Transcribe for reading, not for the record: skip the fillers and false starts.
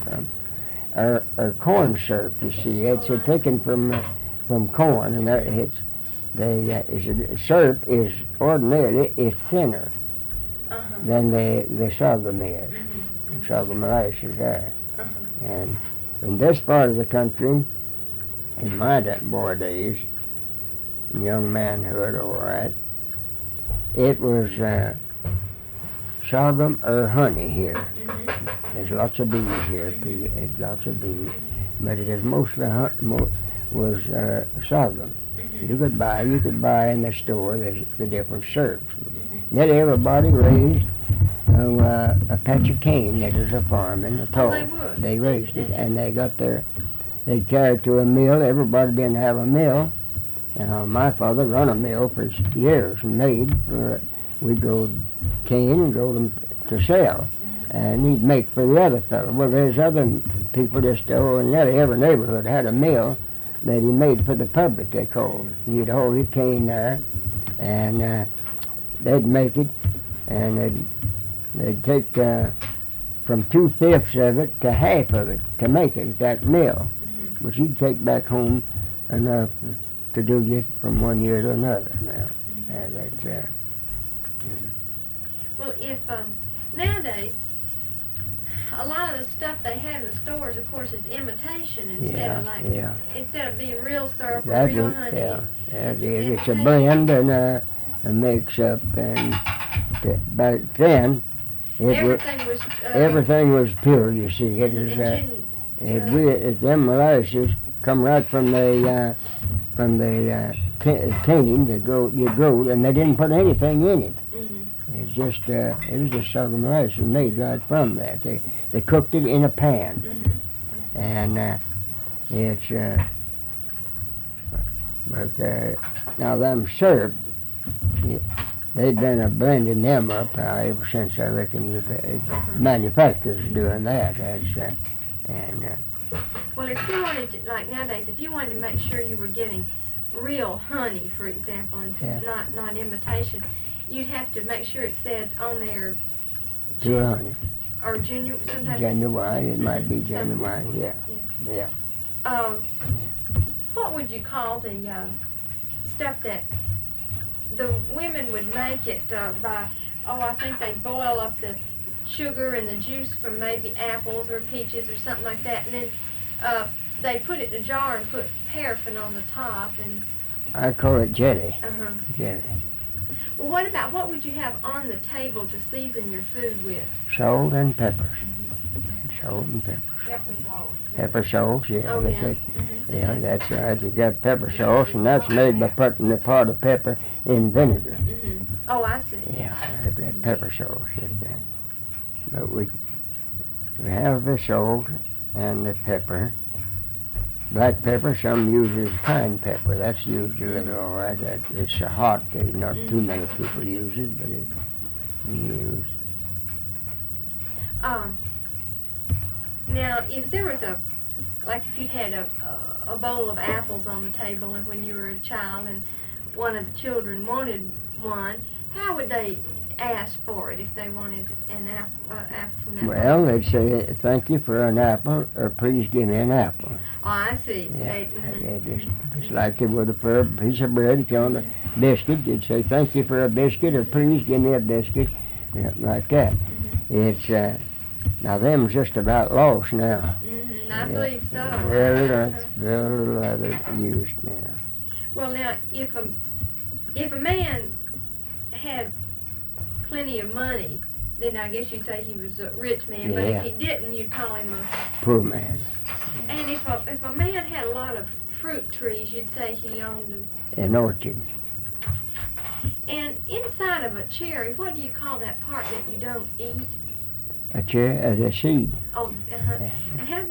from. Or corn syrup, you see. It's taken from corn, and syrup is ordinarily is thinner than the sorghum is. Mm-hmm. Sorghum molasses are. And in this part of the country, in my boy days, young manhood, all right, it was sorghum or honey here. Mm-hmm. There's lots of bees here, lots of bees, but it is mostly was sorghum. Mm-hmm. You could buy in the store the different syrups. Not everybody raised a patch of cane that is a farm in the toe. They would. They raised it, and they carried it to a mill. Everybody didn't have a mill. My father run a mill for years and made. We'd go cane and go to sell, and he'd make for the other fellow. Well, there's other people just in every neighborhood had a mill that he made for the public, they called it. And you'd hold your cane there, and they'd make it, and they'd take from 2/5 of it to half of it to make it at that mill. Mm-hmm. But you'd take back home enough to do it from one year to another now. Mm-hmm. Well, if nowadays a lot of the stuff they have in the stores, of course, is imitation instead of being real syrup or real honey. It's a blend and a mix-up, and back then everything was pure. You see, it is them molasses come right from the cane that you growed, and they didn't put anything in it. Mm-hmm. It was just sorghum molasses made right from that. They cooked it in a pan, mm-hmm. and now them syrup, they've been blending them up ever since I reckon manufacturers doing that. Well, if you wanted to, like nowadays, if you wanted to make sure you were getting real honey, for example, and not imitation, you'd have to make sure it said on there pure honey. Or sometimes genuine. It might be genuine. Yeah. What would you call the stuff that the women would make it by? I think they boil up the sugar and the juice from maybe apples or peaches or something like that, and then they put it in a jar and put paraffin on the top. And I call it jelly. Jelly. Well, what would you have on the table to season your food with? Salt and peppers. Mm-hmm. Salt and peppers. Pepper sauce. Yeah, that's right. You got pepper sauce, and that's made by putting the pot of pepper in vinegar. Mm-hmm. Oh, I see. Yeah, that pepper sauce is that. But we have the salt and the pepper. Black pepper, some uses pine pepper. That's used a little, all right. It's hot. Not too many people use it, but it's used. Now, if there was if you'd had a bowl of apples on the table, and when you were a child, and one of the children wanted one, how would they ask for it if they wanted an apple from that Well, bowl? they'd say, "Thank you for an apple," or "Please give me an apple." Oh, I see. Yeah, just like they would for a piece of bread. If you want a biscuit, they'd say, "Thank you for a biscuit," or "Please give me a biscuit," like that. It's now them's just about lost now. I believe so. Very little other used now. Well, now, if a man had plenty of money, then I guess you'd say he was a rich man. But if he didn't, you'd call him a poor man. And if a man had a lot of fruit trees, you'd say he owned an orchard. And inside of a cherry, what do you call that part that you don't eat? A cherry, a seed. Oh, And how